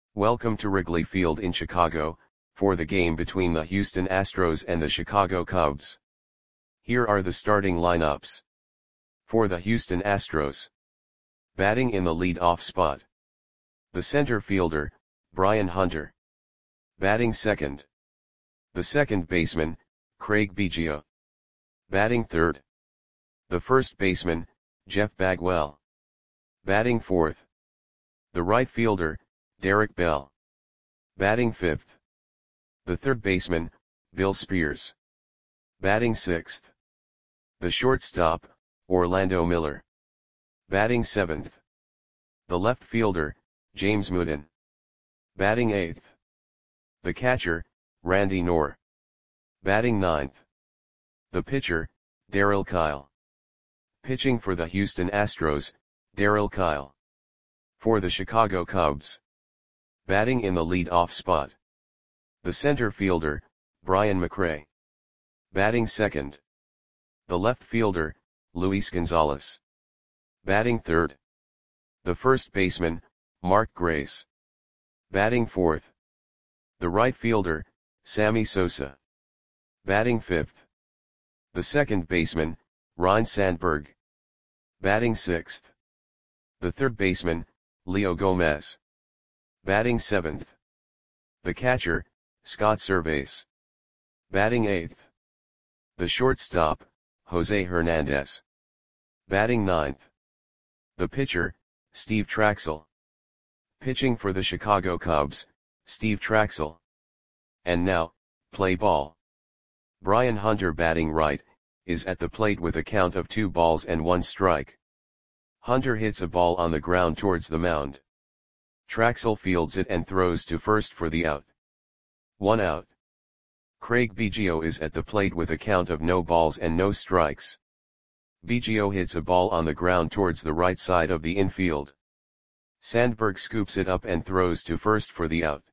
Welcome to Wrigley Field in Chicago, for the game between the Houston Astros and the Chicago Cubs. Here are the starting lineups. For the Houston Astros. Batting in the lead-off spot. The center fielder, Brian Hunter. Batting second. The second baseman, Craig Biggio. Batting third. The first baseman, Jeff Bagwell. Batting fourth. The right fielder, Derek Bell. Batting fifth. The third baseman, Bill Spears. Batting sixth. The shortstop, Orlando Miller. Batting seventh. The left fielder, James Mooden. Batting eighth. The catcher, Randy Knorr. Batting ninth. The pitcher, Darryl Kile. Pitching for the Houston Astros, Darryl Kile. For the Chicago Cubs. Batting in the lead-off spot. The center fielder, Brian McRae. Batting second. The left fielder, Luis Gonzalez. Batting third. The first baseman, Mark Grace. Batting fourth. The right fielder, Sammy Sosa. Batting fifth. The second baseman, Ryne Sandberg. Batting sixth. The third baseman, Leo Gomez. Batting seventh. The catcher, Scott Servais. Batting eighth. The shortstop, Jose Hernandez. Batting ninth. The pitcher, Steve Trachsel. Pitching for the Chicago Cubs, Steve Trachsel. And now, play ball. Brian Hunter batting right, is at the plate with a count of 2 balls and 1 strike. Hunter hits a ball on the ground towards the mound. Trachsel fields it and throws to first for the out. 1 out. Craig Biggio is at the plate with a count of no balls and no strikes. Biggio hits a ball on the ground towards the right side of the infield. Sandberg scoops it up and throws to first for the out.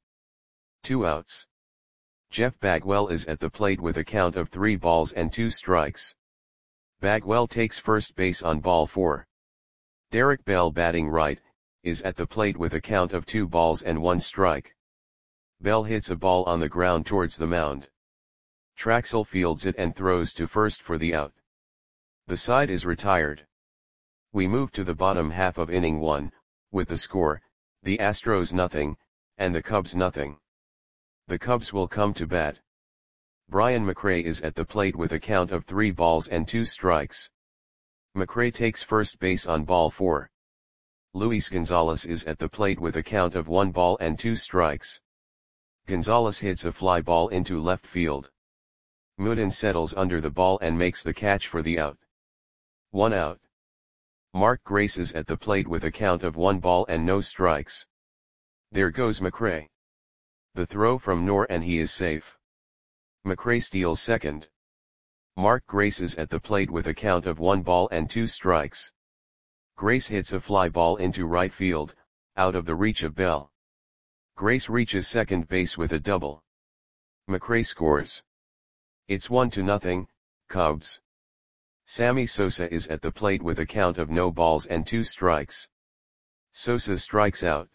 2 outs. Jeff Bagwell is at the plate with a count of 3 balls and 2 strikes. Bagwell takes first base on ball 4. Derek Bell batting right, is at the plate with a count of 2 balls and 1 strike. Bell hits a ball on the ground towards the mound. Trachsel fields it and throws to first for the out. The side is retired. We move to the bottom half of inning 1, with the score, the Astros nothing, and the Cubs nothing. The Cubs will come to bat. Brian McRae is at the plate with a count of 3 balls and 2 strikes. McRae takes first base on ball 4. Luis Gonzalez is at the plate with a count of 1 ball and 2 strikes. Gonzalez hits a fly ball into left field. Mooden settles under the ball and makes the catch for the out. 1 out. Mark Grace is at the plate with a count of 1 ball and no strikes. There goes McRae. The throw from Knorr and he is safe. McRae steals second. Mark Grace is at the plate with a count of 1 ball and 2 strikes. Grace hits a fly ball into right field, out of the reach of Bell. Grace reaches second base with a double. McRae scores. It's 1-0, Cubs. Sammy Sosa is at the plate with a count of no balls and 2 strikes. Sosa strikes out.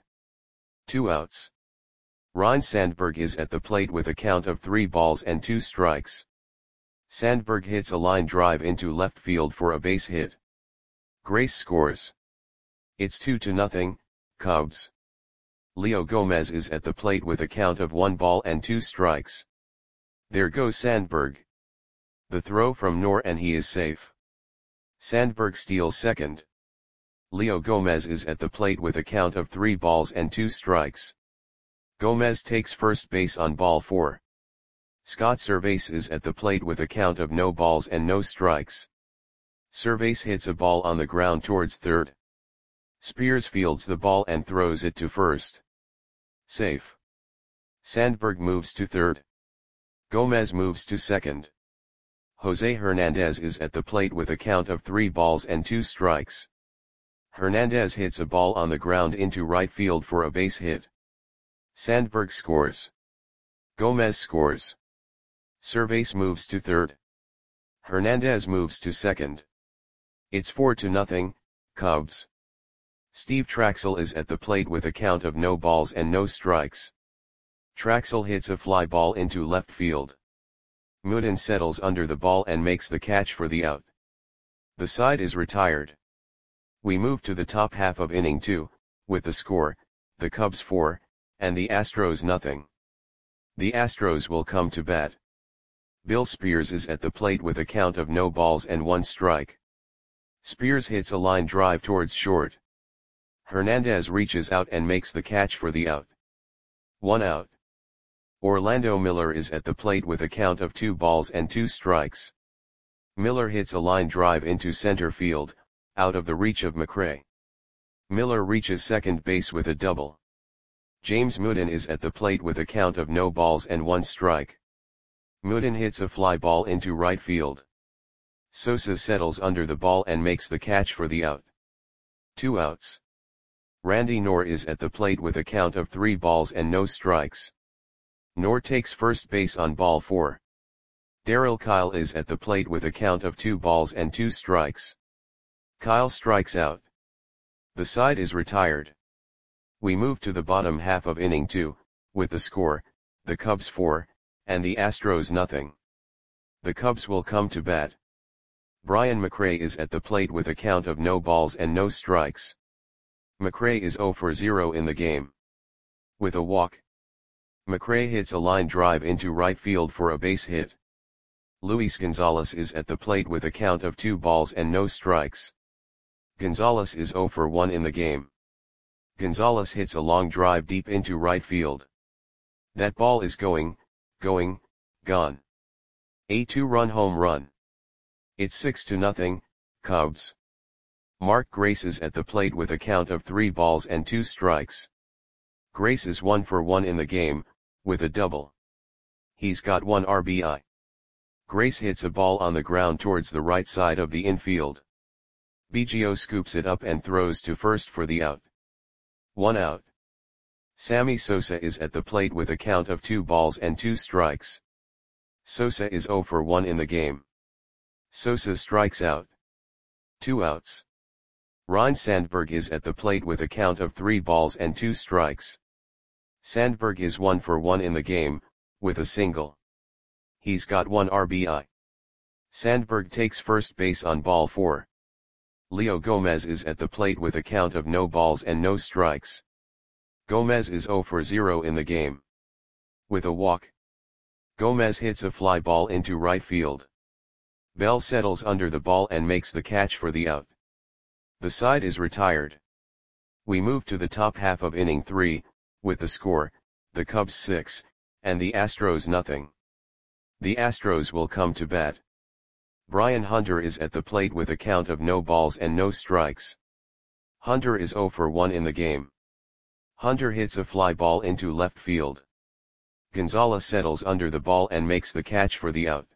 2 outs. Ryne Sandberg is at the plate with a count of 3 balls and 2 strikes. Sandberg hits a line drive into left field for a base hit. Grace scores. It's 2-0, Cubs. Leo Gomez is at the plate with a count of 1 ball and 2 strikes. There goes Sandberg. The throw from Knorr and he is safe. Sandberg steals second. Leo Gomez is at the plate with a count of 3 balls and 2 strikes. Gomez takes first base on ball 4. Scott Servais is at the plate with a count of no balls and no strikes. Servais hits a ball on the ground towards third. Spears fields the ball and throws it to first. Safe. Sandberg moves to third. Gomez moves to second. Jose Hernandez is at the plate with a count of 3 balls and 2 strikes. Hernandez hits a ball on the ground into right field for a base hit. Sandberg scores. Gomez scores. Servais moves to third. Hernandez moves to second. It's 4-0, Cubs. Steve Traxel is at the plate with a count of no balls and no strikes. Traxel hits a fly ball into left field. Mooden settles under the ball and makes the catch for the out. The side is retired. We move to the top half of inning 2, with the score, the Cubs 4, and the Astros nothing. The Astros will come to bat. Bill Spears is at the plate with a count of no balls and 1 strike. Spears hits a line drive towards short. Hernandez reaches out and makes the catch for the out. 1 out. Orlando Miller is at the plate with a count of 2 balls and 2 strikes. Miller hits a line drive into center field, out of the reach of McRae. Miller reaches second base with a double. James Mooden is at the plate with a count of no balls and 1 strike. Mooden hits a fly ball into right field. Sosa settles under the ball and makes the catch for the out. 2 outs. Randy Knorr is at the plate with a count of 3 balls and no strikes. Knorr takes first base on ball 4. Darryl Kyle is at the plate with a count of 2 balls and 2 strikes. Kyle strikes out. The side is retired. We move to the bottom half of inning 2, with the score, the Cubs 4, and the Astros nothing. The Cubs will come to bat. Brian McRae is at the plate with a count of no balls and no strikes. McRae is 0 for 0 in the game. With a walk. McRae hits a line drive into right field for a base hit. Luis Gonzalez is at the plate with a count of 2 balls and no strikes. Gonzalez is 0 for 1 in the game. Gonzalez hits a long drive deep into right field. That ball is gone. A 2-run home run. It's 6-0, Cubs. Mark Grace is at the plate with a count of 3 balls and 2 strikes. Grace is 1 for 1 in the game, with a double. He's got 1 RBI. Grace hits a ball on the ground towards the right side of the infield. Biggio scoops it up and throws to first for the out. 1 out. Sammy Sosa is at the plate with a count of 2 balls and 2 strikes. Sosa is 0 for 1 in the game. Sosa strikes out. 2 outs. Ryne Sandberg is at the plate with a count of 3 balls and 2 strikes. Sandberg is 1 for 1 in the game, with a single. He's got 1 RBI. Sandberg takes first base on ball 4. Leo Gomez is at the plate with a count of no balls and no strikes. Gomez is 0 for 0 in the game. With a walk. Gomez hits a fly ball into right field. Bell settles under the ball and makes the catch for the out. The side is retired. We move to the top half of inning 3, with the score, the Cubs 6, and the Astros nothing. The Astros will come to bat. Brian Hunter is at the plate with a count of no balls and no strikes. Hunter is 0 for 1 in the game. Hunter hits a fly ball into left field. Gonzalez settles under the ball and makes the catch for the out.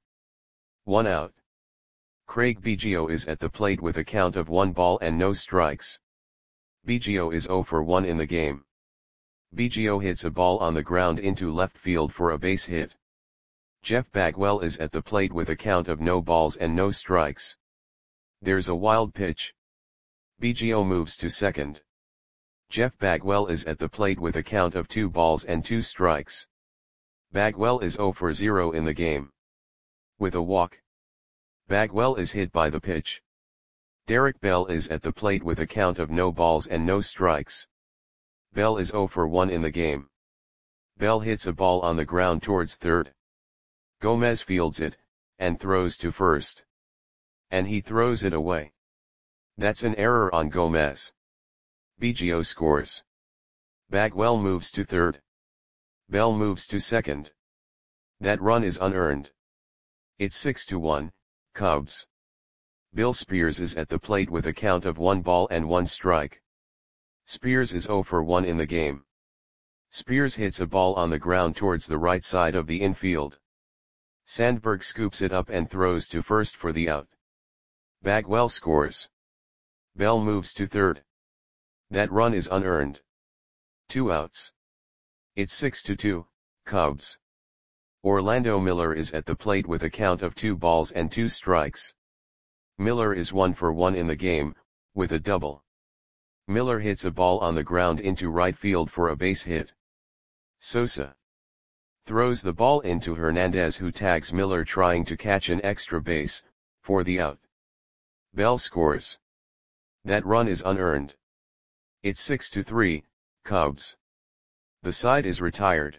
1 out. Craig Biggio is at the plate with a count of 1 ball and no strikes. Biggio is 0 for 1 in the game. Biggio hits a ball on the ground into left field for a base hit. Jeff Bagwell is at the plate with a count of no balls and no strikes. There's a wild pitch. Biggio moves to second. Jeff Bagwell is at the plate with a count of 2 balls and 2 strikes. Bagwell is 0 for 0 in the game. With a walk. Bagwell is hit by the pitch. Derek Bell is at the plate with a count of no balls and no strikes. Bell is 0 for 1 in the game. Bell hits a ball on the ground towards third. Gomez fields it, and throws to first. And he throws it away. That's an error on Gomez. Biggio scores. Bagwell moves to third. Bell moves to second. That run is unearned. It's 6-1, Cubs. Bill Spears is at the plate with a count of 1 ball and 1 strike. Spears is 0 for 1 in the game. Spears hits a ball on the ground towards the right side of the infield. Sandberg scoops it up and throws to first for the out. Bagwell scores. Bell moves to third. That run is unearned. 2 outs. It's 6-2, Cubs. Orlando Miller is at the plate with a count of 2 balls and 2 strikes. Miller is 1 for 1 in the game, with a double. Miller hits a ball on the ground into right field for a base hit. Sosa throws the ball into Hernandez, who tags Miller trying to catch an extra base, for the out. Bell scores. That run is unearned. It's 6-3, Cubs. The side is retired.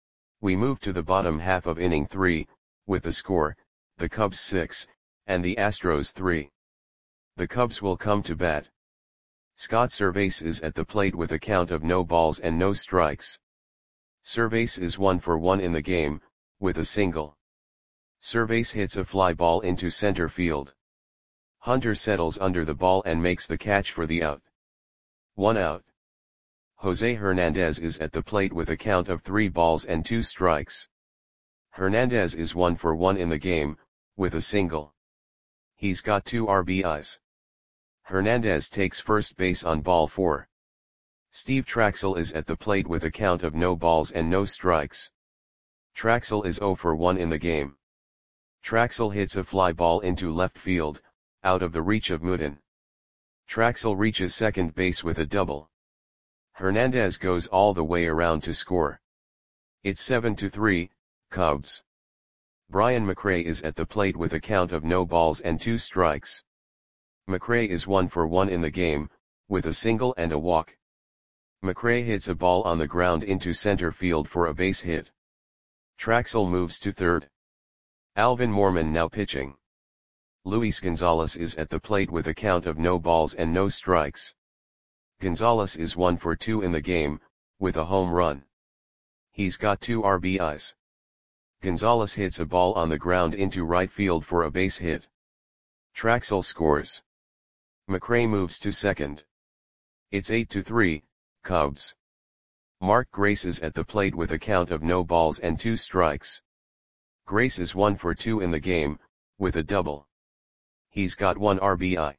We move to the bottom half of inning 3, with the score, the Cubs 6, and the Astros 3. The Cubs will come to bat. Scott Servais is at the plate with a count of no balls and no strikes. Servais is 1 for 1 in the game, with a single. Servais hits a fly ball into center field. Hunter settles under the ball and makes the catch for the out. 1 out. Jose Hernandez is at the plate with a count of 3 balls and 2 strikes. Hernandez is 1 for 1 in the game, with a single. He's got 2 RBIs. Hernandez takes first base on ball 4. Steve Traxel is at the plate with a count of no balls and no strikes. Traxel is 0 for 1 in the game. Traxel hits a fly ball into left field, out of the reach of Mooden. Traxel reaches second base with a double. Hernandez goes all the way around to score. It's 7-3, Cubs. Brian McRae is at the plate with a count of no balls and 2 strikes. McRae is 1 for 1 in the game, with a single and a walk. McRae hits a ball on the ground into center field for a base hit. Traxel moves to third. Alvin Mormon now pitching. Luis Gonzalez is at the plate with a count of no balls and no strikes. Gonzalez is 1 for 2 in the game, with a home run. He's got 2 RBIs. Gonzalez hits a ball on the ground into right field for a base hit. Traxel scores. McRae moves to second. It's 8-3, Cubs. Mark Grace is at the plate with a count of no balls and 2 strikes. Grace is 1 for 2 in the game, with a double. He's got 1 RBI.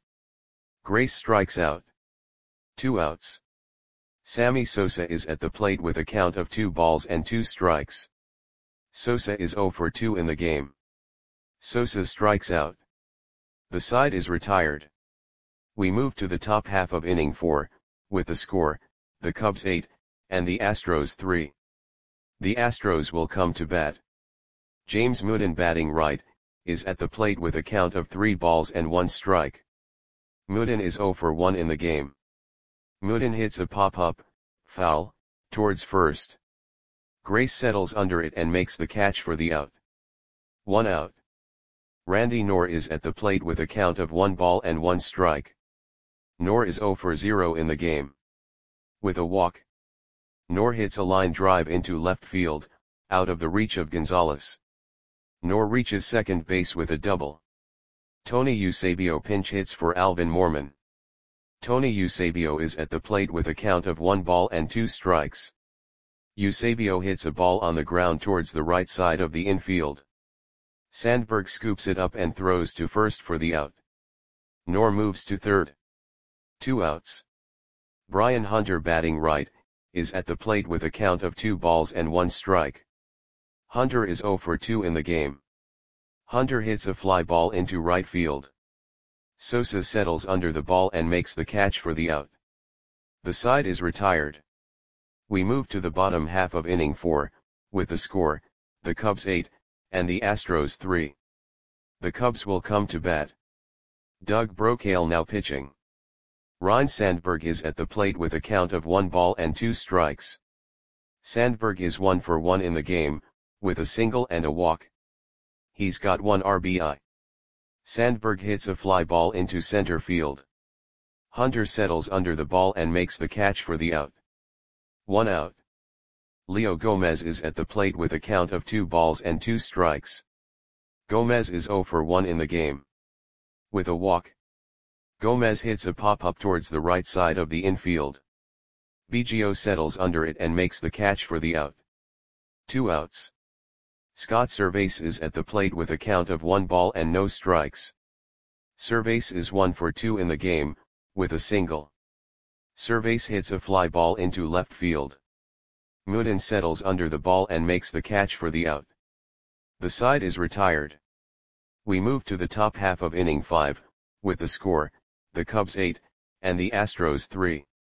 Grace strikes out. 2 outs. Sammy Sosa is at the plate with a count of 2 balls and 2 strikes. Sosa is 0 for 2 in the game. Sosa strikes out. The side is retired. We move to the top half of inning 4, with the score, the Cubs 8, and the Astros 3. The Astros will come to bat. James Mooden, batting right, is at the plate with a count of 3 balls and 1 strike. Mooden is 0 for 1 in the game. Mooden hits a pop-up, foul, towards first. Grace settles under it and makes the catch for the out. 1 out. Randy Knorr is at the plate with a count of 1 ball and 1 strike. Knorr is 0 for 0 in the game. With a walk. Knorr hits a line drive into left field, out of the reach of Gonzalez. Knorr reaches second base with a double. Tony Eusebio pinch hits for Alvin Mormon. Tony Eusebio is at the plate with a count of 1 ball and 2 strikes. Eusebio hits a ball on the ground towards the right side of the infield. Sandberg scoops it up and throws to first for the out. Knorr moves to third. 2 outs. Brian Hunter, batting right, is at the plate with a count of 2 balls and 1 strike. Hunter is 0 for 2 in the game. Hunter hits a fly ball into right field. Sosa settles under the ball and makes the catch for the out. The side is retired. We move to the bottom half of inning 4, with the score, the Cubs 8, and the Astros 3. The Cubs will come to bat. Doug Brocail now pitching. Ryne Sandberg is at the plate with a count of 1 ball and 2 strikes. Sandberg is 1 for 1 in the game, with a single and a walk. He's got 1 RBI. Sandberg hits a fly ball into center field. Hunter settles under the ball and makes the catch for the out. 1 out. Leo Gomez is at the plate with a count of 2 balls and 2 strikes. Gomez is 0 for 1 in the game. With a walk. Gomez hits a pop-up towards the right side of the infield. Biggio settles under it and makes the catch for the out. 2 outs. Scott Servais is at the plate with a count of 1 ball and no strikes. Servais is 1 for 2 in the game, with a single. Servais hits a fly ball into left field. Mooden settles under the ball and makes the catch for the out. The side is retired. We move to the top half of inning 5, with the score, the Cubs 8, and the Astros 3.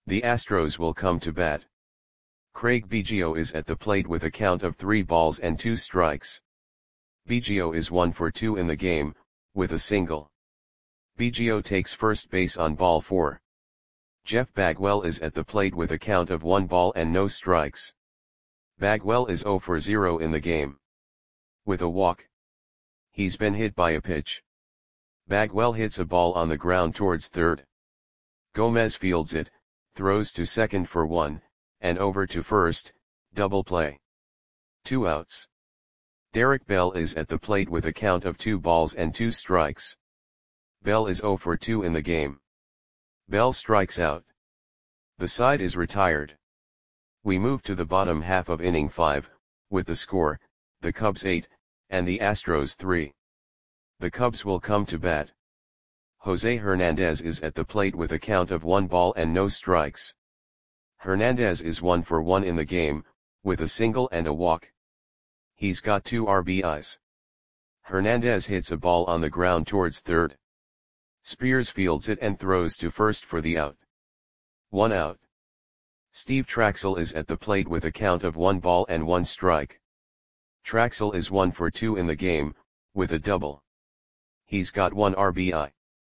The Astros will come to bat. Craig Biggio is at the plate with a count of 3 balls and 2 strikes. Biggio is 1 for 2 in the game, with a single. Biggio takes first base on ball 4. Jeff Bagwell is at the plate with a count of 1 ball and no strikes. Bagwell is 0 for 0 in the game. With a walk. He's been hit by a pitch. Bagwell hits a ball on the ground towards third. Gomez fields it, throws to second for 1, and over to first, double play. 2 outs. Derek Bell is at the plate with a count of 2 balls and 2 strikes. Bell is 0 for 2 in the game. Bell strikes out. The side is retired. We move to the bottom half of inning 5, with the score, the Cubs 8, and the Astros 3. The Cubs will come to bat. Jose Hernandez is at the plate with a count of 1 ball and no strikes. Hernandez is 1 for 1 in the game, with a single and a walk. He's got 2 RBIs. Hernandez hits a ball on the ground towards third. Spears fields it and throws to first for the out. 1 out. Steve Traxel is at the plate with a count of 1 ball and 1 strike. Traxel is 1 for 2 in the game, with a double. He's got 1 RBI.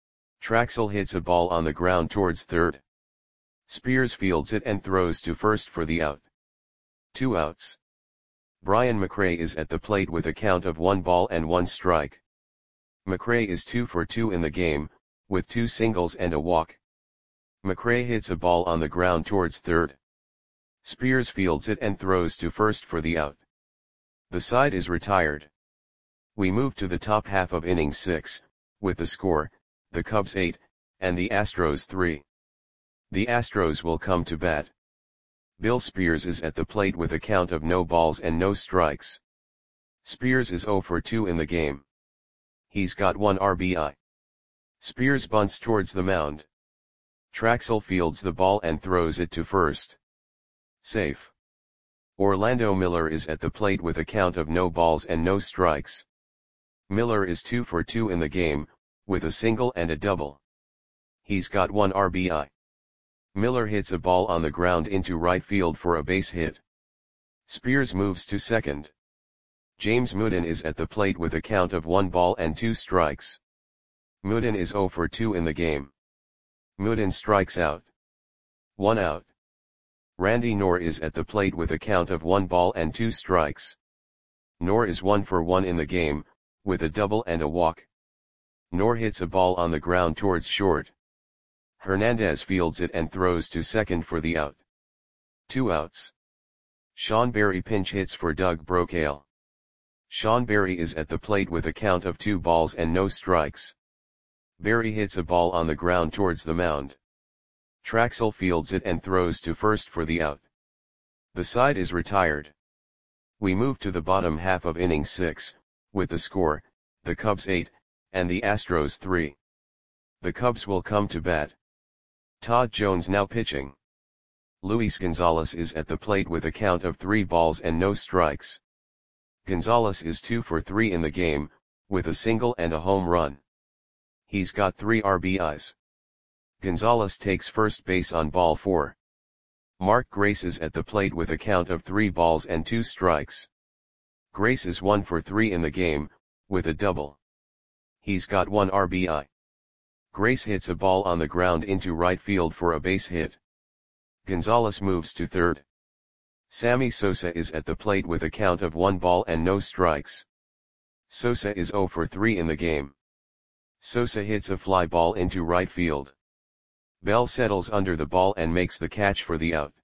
Traxel hits a ball on the ground towards third. Spears fields it and throws to first for the out. 2 outs. Brian McRae is at the plate with a count of 1 ball and 1 strike. McRae is 2 for 2 in the game, with 2 singles and a walk. McRae hits a ball on the ground towards third. Spears fields it and throws to first for the out. The side is retired. We move to the top half of inning 6, with the score, the Cubs 8, and the Astros 3. The Astros will come to bat. Bill Spears is at the plate with a count of no balls and no strikes. Spears is 0 for 2 in the game. He's got 1 RBI. Spears bunts towards the mound. Traxel fields the ball and throws it to first. Safe. Orlando Miller is at the plate with a count of no balls and no strikes. Miller is 2 for 2 in the game, with a single and a double. He's got 1 RBI. Miller hits a ball on the ground into right field for a base hit. Spears moves to second. James Mooden is at the plate with a count of 1 ball and 2 strikes. Mooden is 0 for 2 in the game. Mooden strikes out. 1 out. Randy Knorr is at the plate with a count of 1 ball and 2 strikes. Knorr is 1 for 1 in the game, with a double and a walk. Knorr hits a ball on the ground towards short. Hernandez fields it and throws to second for the out. 2 outs. Sean Berry pinch hits for Doug Brocail. Sean Berry is at the plate with a count of 2 balls and no strikes. Berry hits a ball on the ground towards the mound. Traxel fields it and throws to first for the out. The side is retired. We move to the bottom half of inning 6, with the score, the Cubs 8, and the Astros 3. The Cubs will come to bat. Todd Jones now pitching. Luis Gonzalez is at the plate with a count of 3 balls and no strikes. Gonzalez is 2 for 3 in the game, with a single and a home run. He's got 3 RBIs. Gonzalez takes first base on ball 4. Mark Grace is at the plate with a count of 3 balls and 2 strikes. Grace is 1 for 3 in the game, with a double. He's got 1 RBI. Grace hits a ball on the ground into right field for a base hit. Gonzalez moves to third. Sammy Sosa is at the plate with a count of 1 ball and no strikes. Sosa is 0 for 3 in the game. Sosa hits a fly ball into right field. Bell settles under the ball and makes the catch for the out.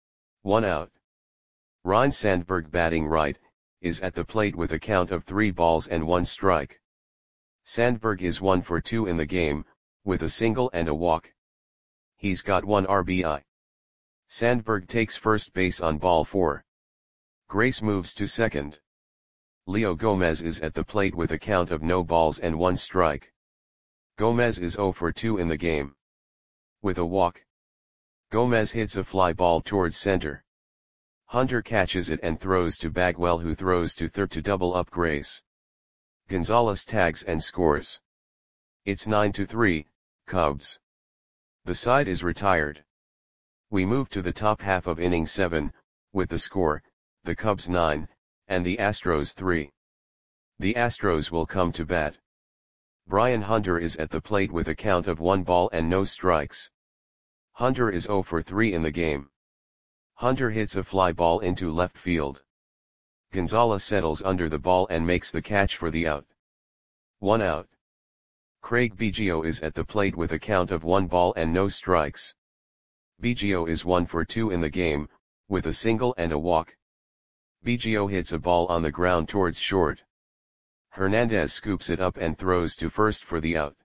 1 out. Ryne Sandberg batting right, is at the plate with a count of 3 balls and 1 strike. Sandberg is 1 for 2 in the game, with a single and a walk. He's got 1 RBI. Sandberg takes first base on ball 4. Grace moves to second. Leo Gomez is at the plate with a count of no balls and 1 strike. Gomez is 0 for 2 in the game. With a walk. Gomez hits a fly ball towards center. Hunter catches it and throws to Bagwell, who throws to third to double up Grace. Gonzalez tags and scores. It's 9-3, Cubs. The side is retired. We move to the top half of inning 7, with the score, the Cubs 9, and the Astros 3. The Astros will come to bat. Brian Hunter is at the plate with a count of 1 ball and no strikes. Hunter is 0 for 3 in the game. Hunter hits a fly ball into left field. Gonzalez settles under the ball and makes the catch for the out. 1 out. Craig Biggio is at the plate with a count of 1 ball and no strikes. Biggio is 1 for 2 in the game, with a single and a walk. Biggio hits a ball on the ground towards short. Hernandez scoops it up and throws to first for the out.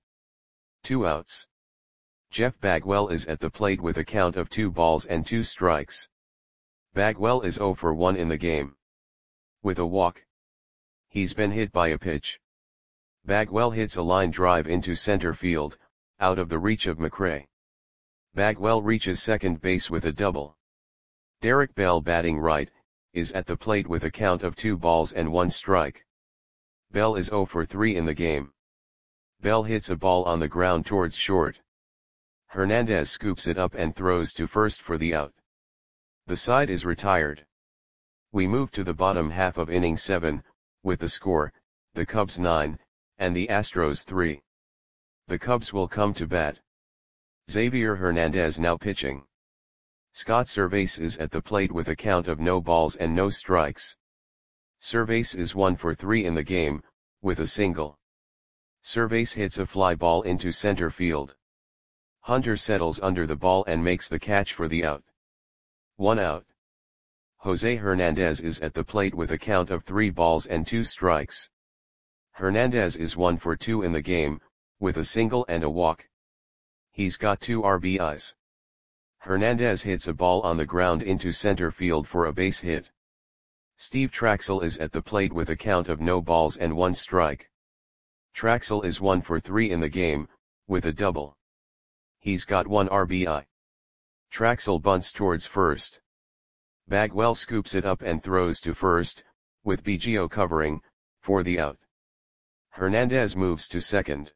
2 outs. Jeff Bagwell is at the plate with a count of 2 balls and 2 strikes. Bagwell is 0 for 1 in the game. With a walk. He's been hit by a pitch. Bagwell hits a line drive into center field, out of the reach of McRae. Bagwell reaches second base with a double. Derek Bell, batting right, is at the plate with a count of 2 balls and 1 strike. Bell is 0 for 3 in the game. Bell hits a ball on the ground towards short. Hernandez scoops it up and throws to first for the out. The side is retired. We move to the bottom half of inning 7, with the score, the Cubs 9, and the Astros 3. The Cubs will come to bat. Xavier Hernandez now pitching. Scott Servais is at the plate with a count of no balls and no strikes. Servais is 1 for 3 in the game, with a single. Servais hits a fly ball into center field. Hunter settles under the ball and makes the catch for the out. 1 out. Jose Hernandez is at the plate with a count of 3 balls and 2 strikes. Hernandez is 1 for 2 in the game, with a single and a walk. He's got 2 RBIs. Hernandez hits a ball on the ground into center field for a base hit. Steve Traxel is at the plate with a count of no balls and 1 strike. Traxel is 1 for 3 in the game, with a double. He's got 1 RBI. Traxel bunts towards first. Bagwell scoops it up and throws to first, with Biggio covering, for the out. Hernandez moves to second.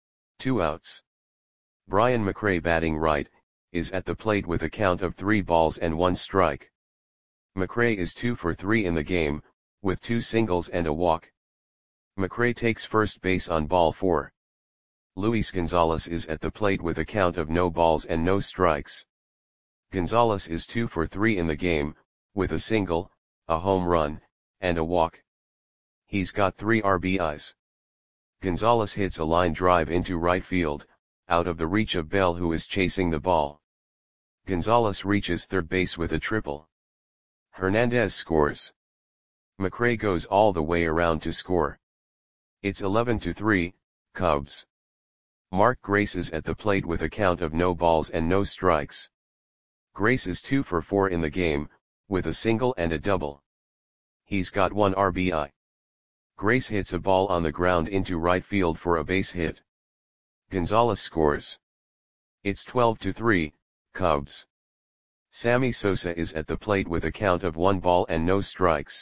2 outs. Brian McRae, batting right, is at the plate with a count of 3 balls and 1 strike. McRae is 2 for 3 in the game, with 2 singles and a walk. McRae takes first base on ball 4. Luis Gonzalez is at the plate with a count of no balls and no strikes. Gonzalez is 2 for 3 in the game, with a single, a home run, and a walk. He's got 3 RBIs. Gonzalez hits a line drive into right field, out of the reach of Bell, who is chasing the ball. Gonzalez reaches third base with a triple. Hernandez scores. McRae goes all the way around to score. It's 11-3, Cubs. Mark Grace is at the plate with a count of no balls and no strikes. Grace is 2 for 4 in the game, with a single and a double. He's got 1 RBI. Grace hits a ball on the ground into right field for a base hit. Gonzalez scores. It's 12-3, Cubs. Sammy Sosa is at the plate with a count of 1 ball and no strikes.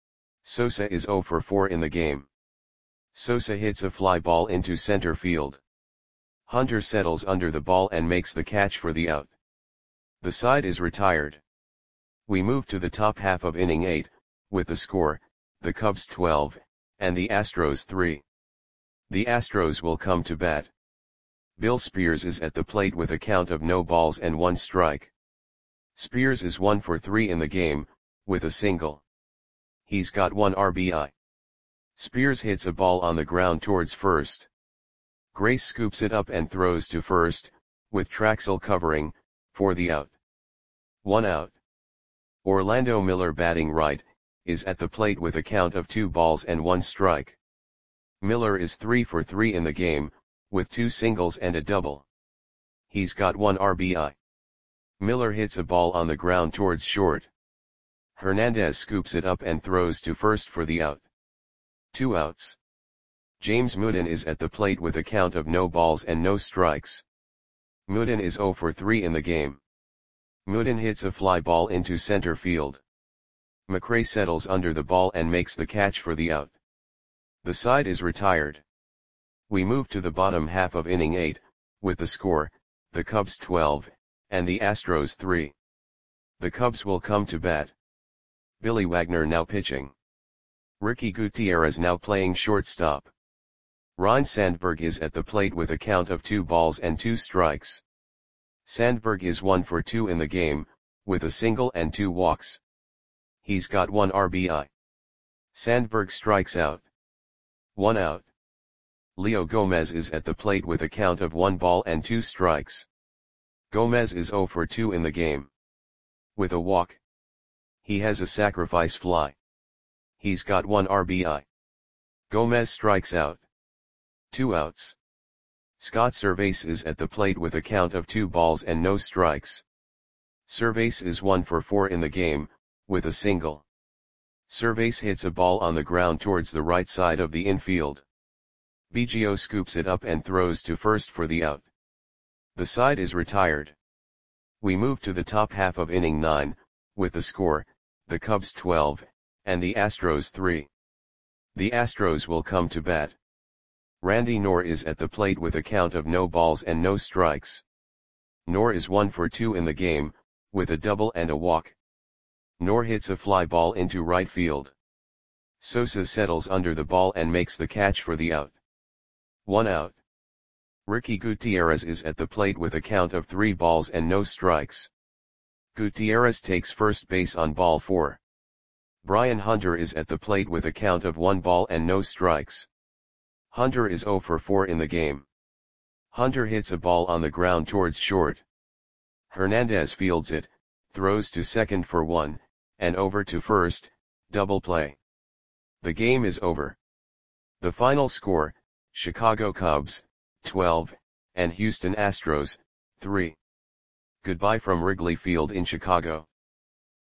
Sosa is 0 for 4 in the game. Sosa hits a fly ball into center field. Hunter settles under the ball and makes the catch for the out. The side is retired. We move to the top half of inning 8, with the score, the Cubs 12, and the Astros 3. The Astros will come to bat. Bill Spears is at the plate with a count of no balls and 1 strike. Spears is 1 for 3 in the game, with a single. He's got 1 RBI. Spears hits a ball on the ground towards first. Grace scoops it up and throws to first, with Traxel covering, for the out. 1 out. Orlando Miller, batting right, is at the plate with a count of 2 balls and 1 strike. Miller is 3 for 3 in the game, with 2 singles and a double. He's got 1 RBI. Miller hits a ball on the ground towards short. Hernandez scoops it up and throws to first for the out. 2 outs. James Mooden is at the plate with a count of no balls and no strikes. Mooden is 0 for 3 in the game. Mooden hits a fly ball into center field. McRae settles under the ball and makes the catch for the out. The side is retired. We move to the bottom half of inning 8, with the score, the Cubs 12, and the Astros 3. The Cubs will come to bat. Billy Wagner now pitching. Ricky Gutierrez now playing shortstop. Ryne Sandberg is at the plate with a count of 2 balls and 2 strikes. Sandberg is 1 for 2 in the game, with a single and 2 walks. He's got 1 RBI. Sandberg strikes out. 1 out. Leo Gomez is at the plate with a count of 1 ball and 2 strikes. Gomez is 0 for 2 in the game. With a walk. He has a sacrifice fly. He's got 1 RBI. Gomez strikes out. 2 outs. Scott Servais is at the plate with a count of 2 balls and no strikes. Servais is 1 for 4 in the game, with a single. Servais hits a ball on the ground towards the right side of the infield. Biggio scoops it up and throws to first for the out. The side is retired. We move to the top half of inning 9, with the score, the Cubs 12, and the Astros 3. The Astros will come to bat. Randy Knorr is at the plate with a count of no balls and no strikes. Knorr is 1 for 2 in the game, with a double and a walk. Knorr hits a fly ball into right field. Sosa settles under the ball and makes the catch for the out. 1 out. Ricky Gutierrez is at the plate with a count of 3 balls and no strikes. Gutierrez takes first base on ball 4. Brian Hunter is at the plate with a count of 1 ball and no strikes. Hunter is 0 for 4 in the game. Hunter hits a ball on the ground towards short. Hernandez fields it, throws to second for 1, and over to first, double play. The game is over. The final score, Chicago Cubs, 12, and Houston Astros, 3. Goodbye from Wrigley Field in Chicago.